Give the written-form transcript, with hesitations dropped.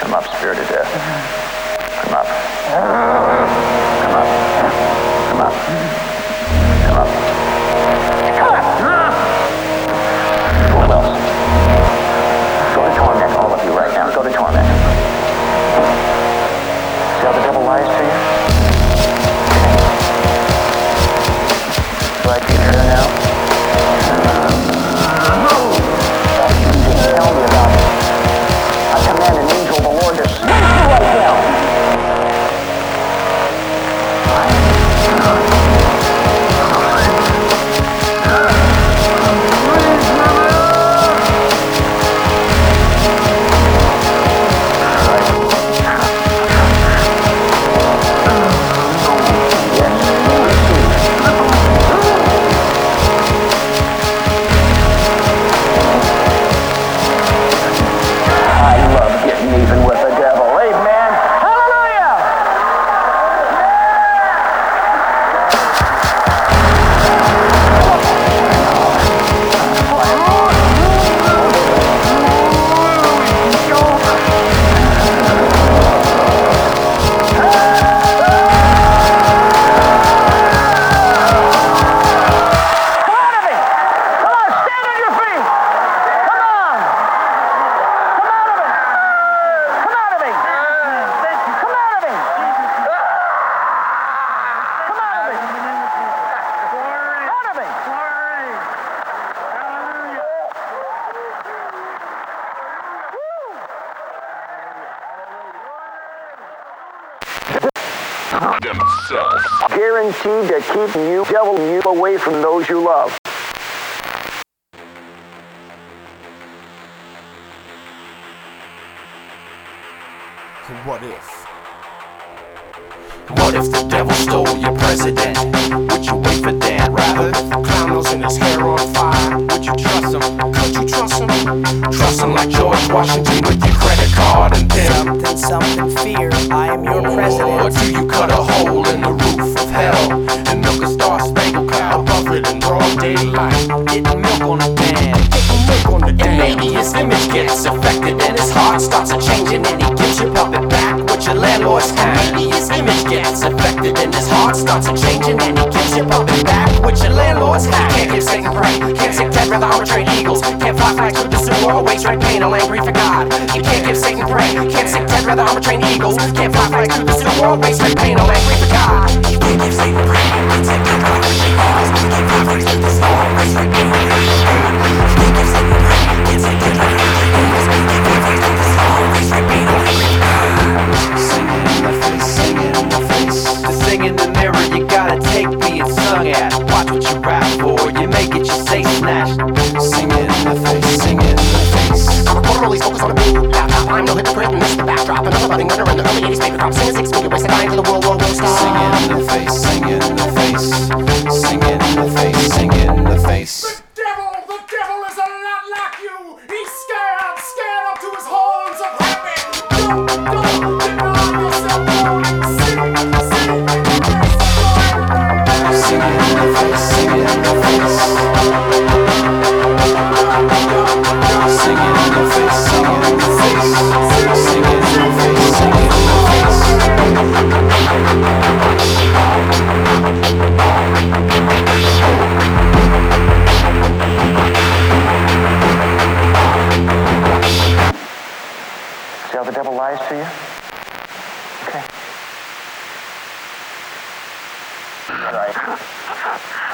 Come up, spirit of death. Come up. Come up. Come up. Come up. Come up! Who else? Go to torment, all of you right now. Go to torment. See how the devil lies to you? Do I can hear now? Tell me about it. I command an angel of the Lord to smash you right now. Even with the devil. Amen. Hallelujah. Themselves. Guaranteed to keep you, devil, you away from those you love. What if? What if the devil stole your president? Would you wait for Dan Rather? Clown nose and his hair on fire. Would you trust him? Could you trust him? Trust him like George Washington with your credit card and then Something, fear, I am your president. Or do you cut a hole in the roof of hell and milk a star-spangled cow above it in broad daylight? Getting milk on a dam, and maybe his image gets affected and his heart starts a-changing and he gives your puppet back with your landlord's hand. Maybe his image gets affected and his heart starts a-changing and he gives your puppet back with your landlord's hand. Can't give Satan pray, can't sick dead, rather armor train eagles. Can't fly flags through the sewer or waste red pain, all angry for God. You can't give Satan pray, can't sick dead, rather armor train eagles. Can't fly flags through the sewer or waste red pain, all angry for God. You can't give Satan pray, can't sick dead, rather armor train eagles. Can't fly flags through the sewer or waste red pain, all angry for God. You can't give Satan pray, can't sick dead, rather armor train eagles. Can't fly flags through the sewer or waste red pain, all angry for God. Singing in the face, singing in the face. To sing in the mirror, you gotta take being sung at. Watch what you rap for, you make it, you say snatch. Singing in the face, singing in the face. I'm a quarter release, focus on the beat. Laptop, I'm no hypocrite, and this is the backdrop. Another budding winner in the early 80s paper crop. Singing 6 figure, wasting time to the world war will stop. Singing in the face, singing in the face. Singing in the face, singing in the face. The devil is a lot like you. He's scared, scared up to his horns of heaven. Don't deny yourself, sing in the face. Singing in the face, singing in the face. Singing in the face, singing in the face. Singing in the face, singing in the face. See how the devil lies to you?